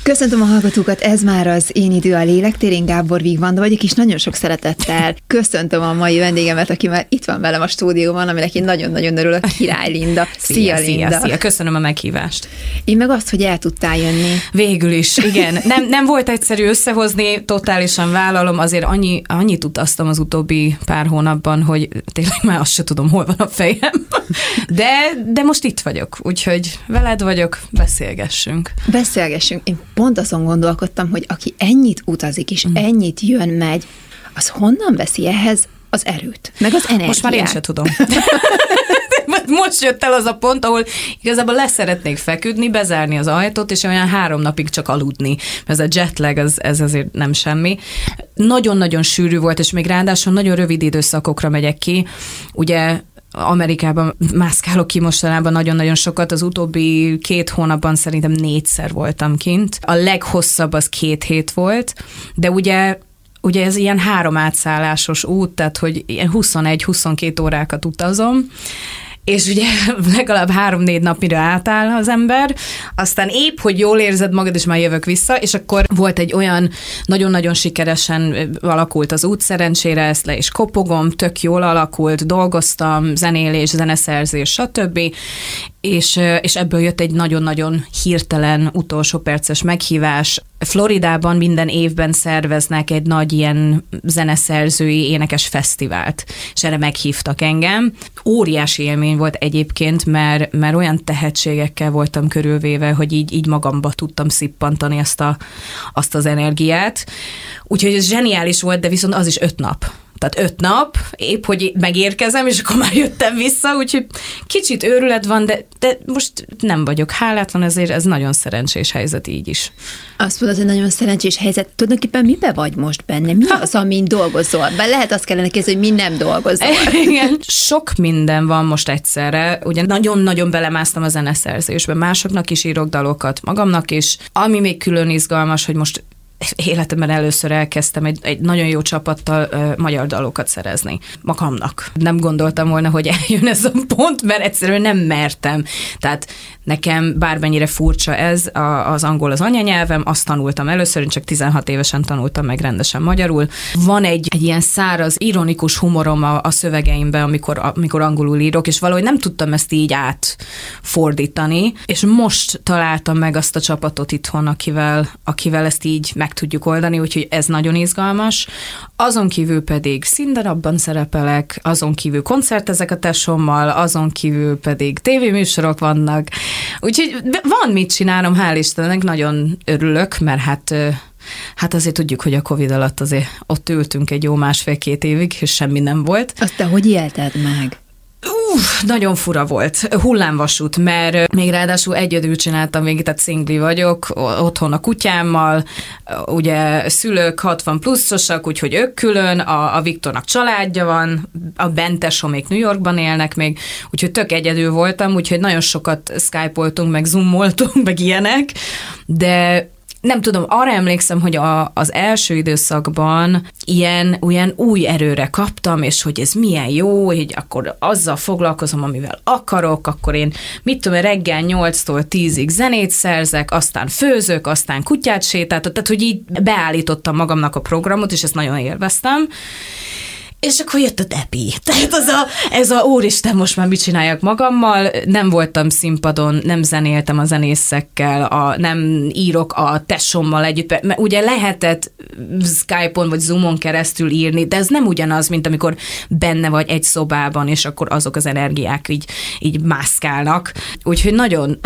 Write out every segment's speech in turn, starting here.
Köszöntöm a hallgatókat, ez már az Én idő a lélektér, én Gábor Vigvanda vagyok, és nagyon sok szeretettel köszöntöm a mai vendégemet, aki már itt van velem a stúdióban, aminek én nagyon-nagyon örülök, Király Linda. Szia, Linda! Szia, köszönöm a meghívást. Én meg azt, hogy el tudtál jönni. Végül is, igen. Nem volt egyszerű összehozni, totálisan vállalom, azért annyit utaztam az utóbbi pár hónapban, hogy tényleg már azt se tudom, hol van a fejem. De most itt vagyok, úgyhogy veled vagyok, beszélgessünk. Én pont azon gondolkodtam, hogy aki ennyit utazik, és ennyit jön, megy, az honnan veszi ehhez az erőt, meg az energiát? Most már én sem tudom. Most jött el az a pont, ahol igazából leszeretnék feküdni, bezárni az ajtót, és olyan 3 napig csak aludni. Ez a jetlag, ez azért nem semmi. Nagyon-nagyon sűrű volt, és még ráadásul nagyon rövid időszakokra megyek ki. Ugye Amerikában mászkálok ki mostanában nagyon-nagyon sokat, az utóbbi 2 hónapban szerintem 4-szer voltam kint. A leghosszabb az 2 hét volt, de ugye ez ilyen 3 átszállásos út, tehát hogy ilyen 21-22 órákat utazom, és ugye legalább 3-4 nap, mire átáll az ember, aztán épp, hogy jól érzed magad, és már jövök vissza, és akkor volt egy olyan nagyon-nagyon sikeresen alakult az út, szerencsére ezt le is kopogom, tök jól alakult, dolgoztam, zenélés, zeneszerzés, stb., és ebből jött egy nagyon-nagyon hirtelen utolsó perces meghívás. Floridában minden évben szerveznek egy nagy ilyen zeneszerzői énekes fesztivált, és erre meghívtak engem. Óriási élmény volt egyébként, mert olyan tehetségekkel voltam körülvéve, hogy így magamba tudtam szippantani azt az energiát. Úgyhogy ez zseniális volt, de viszont az is 5 nap. Tehát 5 nap, épp hogy megérkezem, és akkor már jöttem vissza, úgyhogy kicsit őrület van, de most nem vagyok hálátlan, ezért ez nagyon szerencsés helyzet így is. Azt mondod, hogy nagyon szerencsés helyzet. Tulajdonképpen mibe vagy most benne? Mi az, amin dolgozol? Bár lehet azt kellene kérdezni, hogy mi nem dolgozol. Igen. Sok minden van most egyszerre. Ugye nagyon-nagyon belemásztam a zeneszerzésbe. Másoknak is írok dalokat, magamnak is. Ami még külön izgalmas, hogy most életemben először elkezdtem egy nagyon jó csapattal magyar dalokat szerezni magamnak. Nem gondoltam volna, hogy eljön ez a pont, mert egyszerűen nem mertem. Tehát nekem bármennyire furcsa ez, az angol az anyanyelvem, azt tanultam először, én csak 16 évesen tanultam meg rendesen magyarul. Van egy ilyen száraz, ironikus humorom a szövegeimben, amikor angolul írok, és valahogy nem tudtam ezt így átfordítani, és most találtam meg azt a csapatot itthon, akivel ezt így meg tudjuk oldani, úgyhogy ez nagyon izgalmas. Azon kívül pedig színdarabban szerepelek, azon kívül koncertezek a tesómmal, azon kívül pedig tévéműsorok vannak. Úgyhogy van mit csinálnom, hál' Istennek, nagyon örülök, mert hát azért tudjuk, hogy a Covid alatt azért ott ültünk egy jó 1,5-2 évig, és semmi nem volt. Azt te hogy élted meg? Nagyon fura volt. Hullámvasút, mert még ráadásul egyedül csináltam végig, tehát szingli vagyok, otthon a kutyámmal, ugye szülők 60 pluszosak, úgyhogy ők külön, a Viktornak családja van, a bentesomék New Yorkban élnek még, úgyhogy tök egyedül voltam, úgyhogy nagyon sokat skype-oltunk, meg zoomoltunk, meg ilyenek, de nem tudom, arra emlékszem, hogy az első időszakban ilyen új erőre kaptam, és hogy ez milyen jó, hogy akkor azzal foglalkozom, amivel akarok, akkor én reggel 8-tól 10-ig zenét szerzek, aztán főzök, aztán kutyát sétáltok, tehát hogy így beállítottam magamnak a programot, és ezt nagyon élveztem. És akkor jött a depi. Tehát ez a úristen, most már mit csináljak magammal, nem voltam színpadon, nem zenéltem a zenészekkel, nem írok a tesómmal együtt, mert ugye lehetett Skype-on vagy Zoom-on keresztül írni, de ez nem ugyanaz, mint amikor benne vagy egy szobában, és akkor azok az energiák így mászkálnak. Úgyhogy nagyon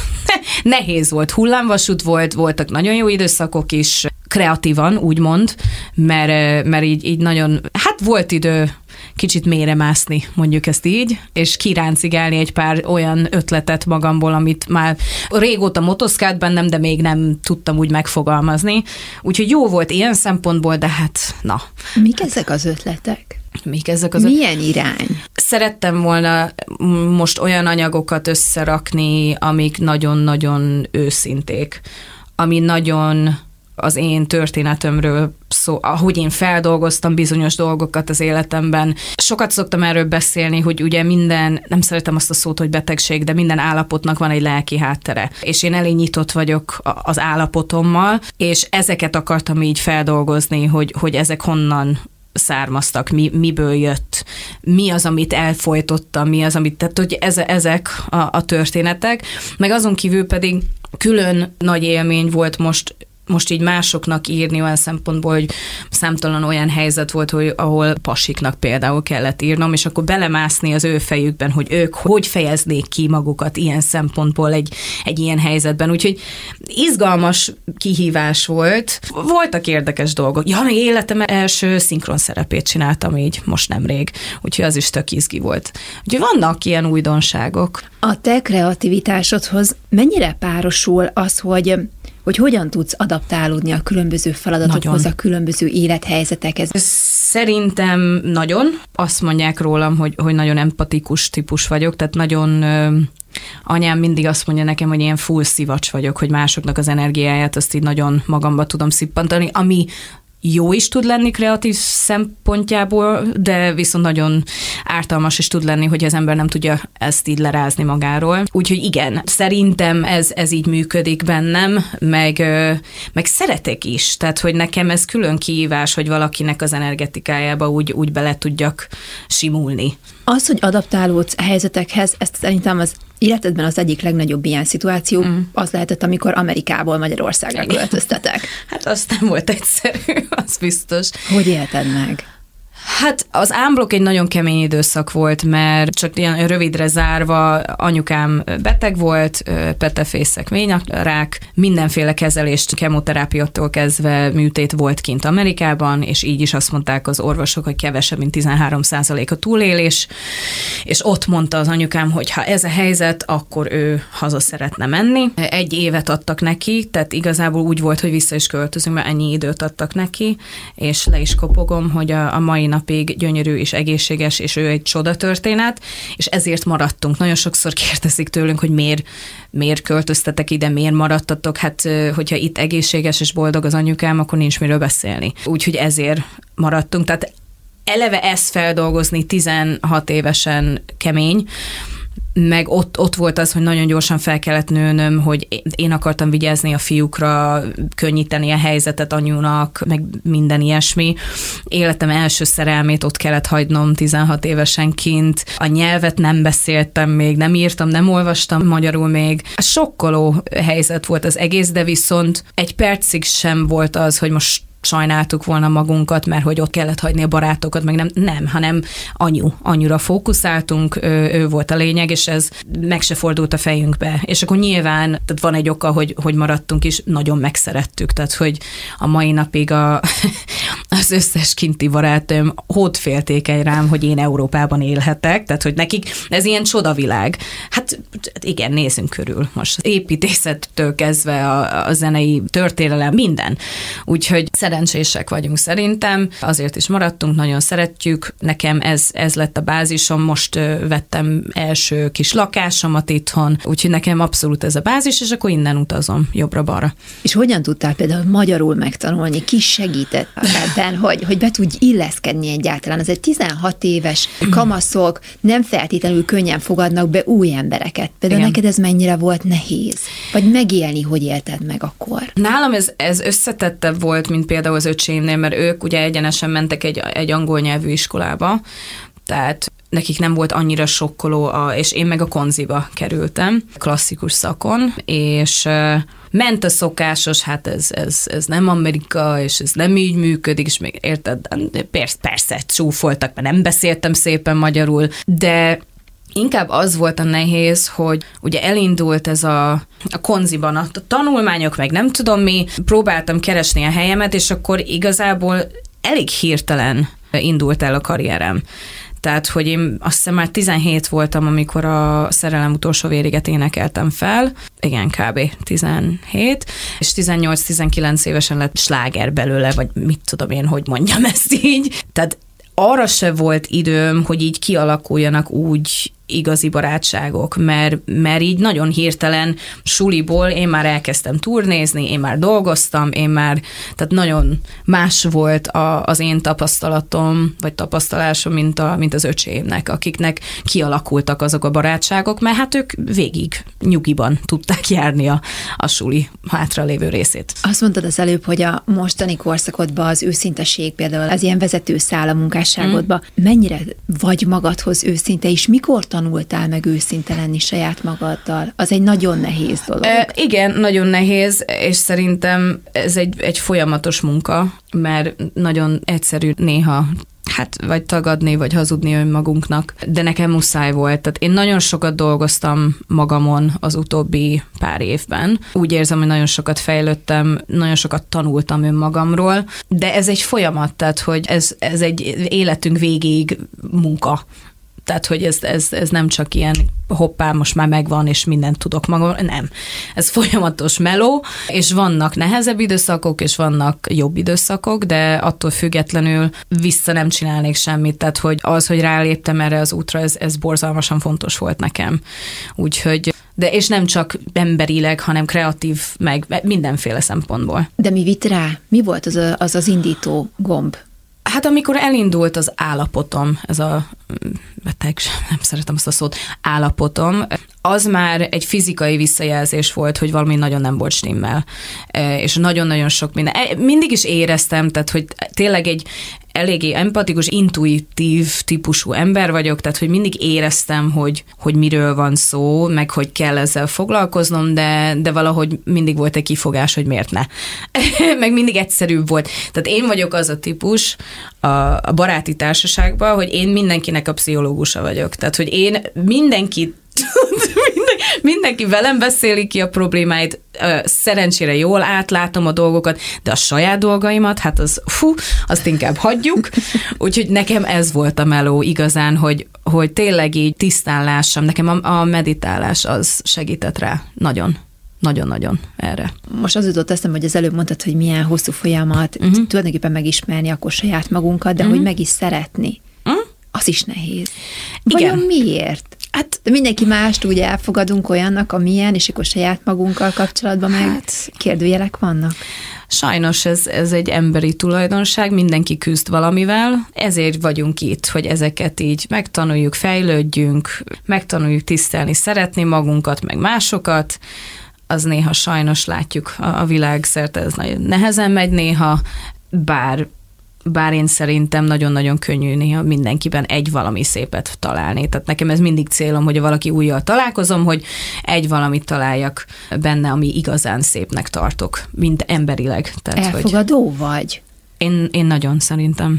nehéz volt, hullámvasút voltak nagyon jó időszakok is, kreatívan, úgymond, mert így nagyon, hát volt idő kicsit mélyre mászni, mondjuk ezt így, és kiráncigálni egy pár olyan ötletet magamból, amit már régóta motoszkált bennem, de még nem tudtam úgy megfogalmazni. Úgyhogy jó volt ilyen szempontból, de hát na. Mik ezek az ötletek? Milyen irány? Szerettem volna most olyan anyagokat összerakni, amik nagyon-nagyon őszinték, ami nagyon az én történetemről szó, ahogy én feldolgoztam bizonyos dolgokat az életemben. Sokat szoktam erről beszélni, hogy ugye minden, nem szeretem azt a szót, hogy betegség, de minden állapotnak van egy lelki háttere. És én elég nyitott vagyok az állapotommal, és ezeket akartam így feldolgozni, hogy ezek honnan származtak, miből jött, mi az, amit elfojtottam, mi az, amit, tehát hogy ezek a történetek, meg azon kívül pedig külön nagy élmény volt most így másoknak írni olyan szempontból, hogy számtalan olyan helyzet volt, ahol pasiknak például kellett írnom, és akkor belemászni az ő fejükben, hogy ők hogy fejeznék ki magukat ilyen szempontból egy ilyen helyzetben. Úgyhogy izgalmas kihívás volt. Voltak érdekes dolgok. Ja, még életem első szinkron szerepét csináltam így most nemrég, úgyhogy az is tök izgi volt. Úgyhogy vannak ilyen újdonságok. A te kreativitásodhoz mennyire párosul az, hogy hogyan tudsz adaptálódni a különböző feladatokhoz, nagyon. A különböző élethelyzetekhez? Szerintem nagyon. Azt mondják rólam, hogy nagyon empatikus típus vagyok, tehát nagyon... Anyám mindig azt mondja nekem, hogy ilyen full szivacs vagyok, hogy másoknak az energiáját azt így nagyon magamba tudom szippantani, ami jó is tud lenni kreatív szempontjából, de viszont nagyon ártalmas is tud lenni, hogy az ember nem tudja ezt így lerázni magáról. Úgyhogy igen, szerintem ez így működik bennem, meg szeretek is. Tehát, hogy nekem ez külön kihívás, hogy valakinek az energetikájába úgy bele tudjak simulni. Az, hogy adaptálódsz a helyzetekhez, ezt szerintem az életedben az egyik legnagyobb ilyen szituáció az lehetett, amikor Amerikából Magyarországra költöztetek. Hát az nem volt egyszerű, az biztos. Hogy élted meg? Hát az ámblok egy nagyon kemény időszak volt, mert csak ilyen rövidre zárva anyukám beteg volt, petefészek, vényrák, mindenféle kezelést, kemoterápiától kezdve műtét volt kint Amerikában, és így is azt mondták az orvosok, hogy kevesebb, mint 13% a túlélés, és ott mondta az anyukám, hogy ha ez a helyzet, akkor ő haza szeretne menni. 1 évet adtak neki, tehát igazából úgy volt, hogy vissza is költözünk, mert ennyi időt adtak neki, és le is kopogom, hogy a mai napig gyönyörű és egészséges, és ő egy csodatörténet, és ezért maradtunk. Nagyon sokszor kérdezik tőlünk, hogy miért költöztetek ide, miért maradtatok, hát hogyha itt egészséges és boldog az anyukám, akkor nincs miről beszélni. Úgyhogy ezért maradtunk. Tehát eleve ezt feldolgozni 16 évesen kemény, meg ott volt az, hogy nagyon gyorsan fel kellett nőnöm, hogy én akartam vigyázni a fiúkra, könnyíteni a helyzetet anyunak, meg minden ilyesmi. Életem első szerelmét ott kellett hagynom 16 évesen kint. A nyelvet nem beszéltem még, nem írtam, nem olvastam magyarul még. Sokkoló helyzet volt az egész, de viszont egy percig sem volt az, hogy most sajnáltuk volna magunkat, mert hogy ott kellett hagyni a barátokat, meg nem, hanem anyura fókuszáltunk, ő volt a lényeg, és ez meg se fordult a fejünkbe. És akkor nyilván tehát van egy oka, hogy maradtunk is, nagyon megszerettük, tehát hogy a mai napig az összes kinti barátom hódféltékeny rám, hogy én Európában élhetek, tehát hogy nekik ez ilyen csodavilág. Hát igen, nézzünk körül most. Építészettől kezdve a zenei történelem, minden. Úgyhogy szerencsések vagyunk szerintem, azért is maradtunk, nagyon szeretjük. Nekem ez lett a bázisom, most vettem első kis lakásomat itthon, úgyhogy nekem abszolút ez a bázis, és akkor innen utazom jobbra-balra. És hogyan tudtál például magyarul megtanulni? Ki segített ebben, hogy be tudj illeszkedni egyáltalán? Ez egy 16 éves kamaszok nem feltétlenül könnyen fogadnak be új embereket. Például igen. Neked ez mennyire volt nehéz? Vagy megélni, hogy élted meg akkor? Nálam ez összetettebb volt, mint például az öcsémnél, mert ők ugye egyenesen mentek egy angol nyelvű iskolába, tehát nekik nem volt annyira sokkoló, és én meg a konziba kerültem, klasszikus szakon, és ment a szokásos, hát ez nem Amerika, és ez nem így működik, és még érted, persze csúfoltak, mert nem beszéltem szépen magyarul, de inkább az volt a nehéz, hogy ugye elindult ez a konziban a tanulmányok, meg nem tudom mi, próbáltam keresni a helyemet, és akkor igazából elég hirtelen indult el a karrierem. Tehát, hogy én azt hiszem már 17 voltam, amikor a Szerelem utolsó vériget énekeltem fel. Igen, kb. 17. És 18-19 évesen lett sláger belőle, vagy mit tudom én, hogy mondjam ezt így. Tehát arra se volt időm, hogy így kialakuljanak úgy igazi barátságok, mert így nagyon hirtelen suliból én már elkezdtem turnézni, én már dolgoztam, tehát nagyon más volt az én tapasztalatom, vagy tapasztalásom, mint az öcsémnek, akiknek kialakultak azok a barátságok, mert hát ők végig nyugiban tudták járni a suli hátralévő részét. Azt mondtad az előbb, hogy a mostani korszakodban az őszinteség például az ilyen vezető szál a munkásságodban. Mennyire vagy magadhoz őszinte, és mikor tanultál meg őszinte lenni saját magaddal? Az egy nagyon nehéz dolog. Igen, nagyon nehéz, és szerintem ez egy folyamatos munka, mert nagyon egyszerű néha vagy tagadni, vagy hazudni önmagunknak, de nekem muszáj volt. Tehát én nagyon sokat dolgoztam magamon az utóbbi pár évben. Úgy érzem, hogy nagyon sokat fejlődtem, nagyon sokat tanultam önmagamról, de ez egy folyamat, tehát hogy ez egy életünk végéig munka. Tehát, hogy ez nem csak ilyen hoppá, most már megvan, és mindent tudok magam, nem. Ez folyamatos meló, és vannak nehezebb időszakok, és vannak jobb időszakok, de attól függetlenül vissza nem csinálnék semmit. Tehát, hogy ráléptem erre az útra, ez borzalmasan fontos volt nekem. Úgyhogy és nem csak emberileg, hanem kreatív, meg mindenféle szempontból. De mi vitt rá? Mi volt az indító gomb? Hát amikor elindult az állapotom, ez a beteg, nem szeretem azt a szót, állapotom, az már egy fizikai visszajelzés volt, hogy valami nagyon nem volt stimmel. És nagyon-nagyon sok minden. Mindig is éreztem, tehát hogy tényleg egy eléggé empatikus, intuitív típusú ember vagyok, tehát hogy mindig éreztem, hogy miről van szó, meg hogy kell ezzel foglalkoznom, de valahogy mindig volt egy kifogás, hogy miért ne. Meg mindig egyszerűbb volt. Tehát én vagyok az a típus a baráti társaságban, hogy én mindenkinek a pszichológusa vagyok. Tehát, hogy én mindenki velem beszéli ki a problémáit, szerencsére jól átlátom a dolgokat, de a saját dolgaimat, hát azt inkább hagyjuk. Úgyhogy nekem ez volt a meló igazán, hogy tényleg így tisztán lássam. Nekem a meditálás az segített rá nagyon. Nagyon-nagyon erre. Most az jutott eszembe, hogy az előbb mondtad, hogy milyen hosszú folyamat tulajdonképpen megismerni akkor saját magunkat, de hogy meg is szeretni. Az is nehéz. Igen. Vajon miért? Hát de mindenki mást úgy elfogadunk olyannak, amilyen, és akkor saját magunkkal kapcsolatban meg kérdőjelek vannak. Sajnos ez egy emberi tulajdonság, mindenki küzd valamivel, ezért vagyunk itt, hogy ezeket így megtanuljuk, fejlődjünk, megtanuljuk tisztelni, szeretni magunkat, meg másokat. Az néha sajnos látjuk a világ szerte, ez nagyon nehezen megy néha, bár én szerintem nagyon-nagyon könnyű néha mindenkiben egy valami szépet találni. Tehát nekem ez mindig célom, hogy valaki újjal találkozom, hogy egy valamit találjak benne, ami igazán szépnek tartok, mint emberileg. Tehát, elfogadó vagy? Én nagyon szerintem.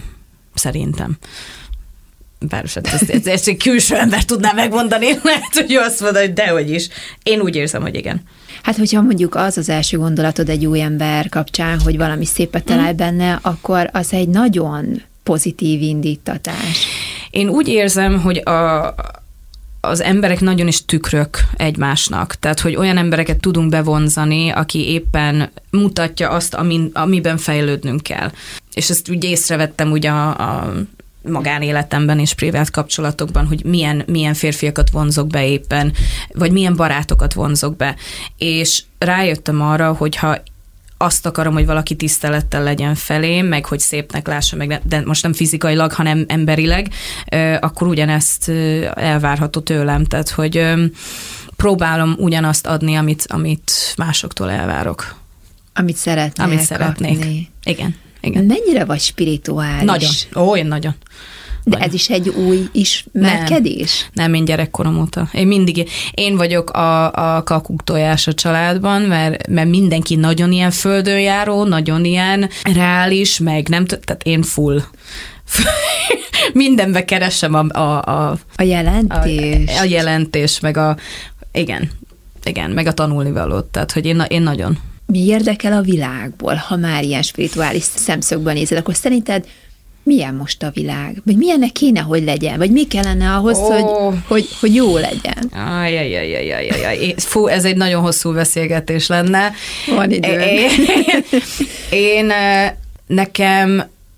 Bár ezt egy külső ember tudná megmondani, lehet, hogy azt mondja, hogy dehogy is. Én úgy érzem, hogy igen. Hát, hogyha mondjuk az első gondolatod egy új ember kapcsán, hogy valami szépet talál benne, akkor az egy nagyon pozitív indítatás. Én úgy érzem, hogy az emberek nagyon is tükrök egymásnak. Tehát, hogy olyan embereket tudunk bevonzani, aki éppen mutatja azt, amiben fejlődnünk kell. És ezt úgy észrevettem ugye a magánéletemben és privát kapcsolatokban, hogy milyen férfiakat vonzok be éppen, vagy milyen barátokat vonzok be. És rájöttem arra, hogy ha azt akarom, hogy valaki tisztelettel legyen felém, meg hogy szépnek lássa meg, de most nem fizikailag, hanem emberileg, akkor ugyanezt elvárható tőlem. Tehát, hogy próbálom ugyanazt adni, amit másoktól elvárok. Amit szeretnék. Kapni. Igen. Mennyire vagy spirituális? Nagyon. Én nagyon. De ez is egy új ismerkedés? Nem, én gyerekkorom óta. Én vagyok a kakuktojás a családban, mert mindenki nagyon ilyen földönjáró, nagyon ilyen reális, meg nem, tehát én full. Mindenbe keresem a jelentés. A jelentés, meg igen, meg a tanulnivalót. Tehát, hogy én nagyon. Mi érdekel a világból, ha már ilyen spirituális szemszögből nézed, akkor szerinted milyen most a világ? Vagy milyennek kéne, hogy legyen? Vagy mi kellene ahhoz, hogy jó legyen? Fú, ez egy nagyon hosszú beszélgetés lenne. Van idő. Nekem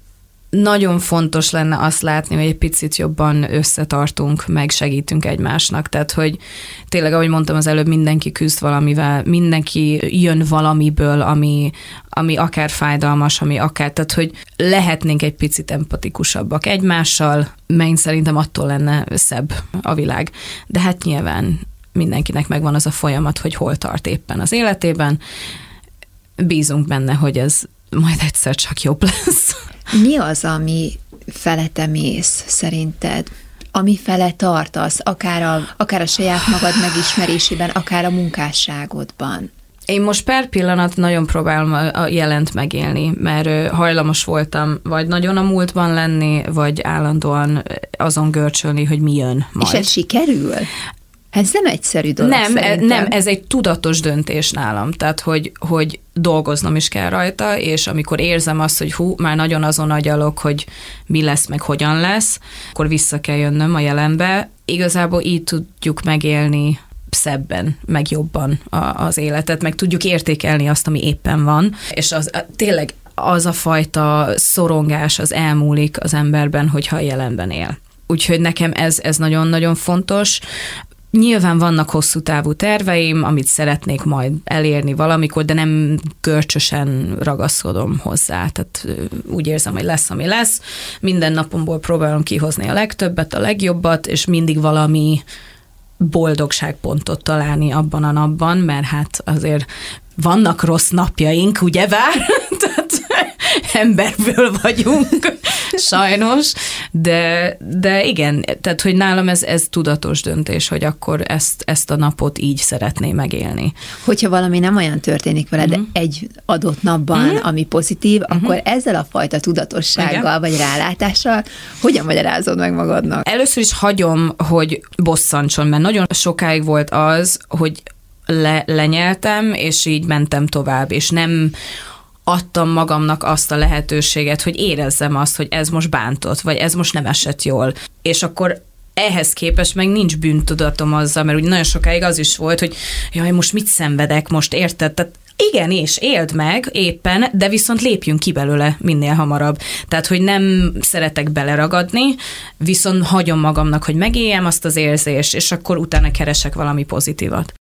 nagyon fontos lenne azt látni, hogy egy picit jobban összetartunk, meg segítünk egymásnak. Tehát, hogy tényleg, ahogy mondtam az előbb, mindenki küzd valamivel, mindenki jön valamiből, ami akár fájdalmas, ami akár, tehát, hogy lehetnénk egy picit empatikusabbak egymással, mert szerintem attól lenne szebb a világ. De hát nyilván mindenkinek megvan az a folyamat, hogy hol tart éppen az életében. Bízunk benne, hogy ez majd egyszer csak jobb lesz. Mi az, ami fele te mész szerinted? Ami fele tartasz, akár a saját magad megismerésében, akár a munkásságodban? Én most per pillanat nagyon próbálom a jelent megélni, mert hajlamos voltam vagy nagyon a múltban lenni, vagy állandóan azon görcsölni, hogy mi jön majd. És ez sikerül? Ez nem egyszerű dolog Nem, ez egy tudatos döntés nálam, tehát hogy dolgoznom is kell rajta, és amikor érzem azt, hogy már nagyon azon agyalok, hogy mi lesz, meg hogyan lesz, akkor vissza kell jönnöm a jelenbe. Igazából így tudjuk megélni szebben, meg jobban az életet, meg tudjuk értékelni azt, ami éppen van, és tényleg az a fajta szorongás az elmúlik az emberben, hogyha a jelenben él. Úgyhogy nekem ez nagyon-nagyon fontos. Nyilván vannak hosszú távú terveim, amit szeretnék majd elérni valamikor, de nem görcsösen ragaszkodom hozzá. Tehát úgy érzem, hogy lesz, ami lesz. Minden napomból próbálom kihozni a legtöbbet, a legjobbat, és mindig valami boldogságpontot találni abban a napban, mert hát azért vannak rossz napjaink, ugye vár? Tehát emberből vagyunk, sajnos, de igen, tehát, hogy nálam ez tudatos döntés, hogy akkor ezt a napot így szeretném megélni. Hogyha valami nem olyan történik veled egy adott napban, ami pozitív, akkor ezzel a fajta tudatossággal vagy rálátással hogyan magyarázod meg magadnak? Először is hagyom, hogy bosszantson, mert nagyon sokáig volt az, hogy lenyeltem, és így mentem tovább, és nem adtam magamnak azt a lehetőséget, hogy érezzem azt, hogy ez most bántott, vagy ez most nem esett jól. És akkor ehhez képest meg nincs bűntudatom azzal, mert úgy nagyon sokáig az is volt, hogy jaj, most mit szenvedek, most érted? Tehát igenis, éld meg éppen, de viszont lépjünk ki belőle minél hamarabb. Tehát, hogy nem szeretek beleragadni, viszont hagyom magamnak, hogy megéljem azt az érzést, és akkor utána keresek valami pozitívat.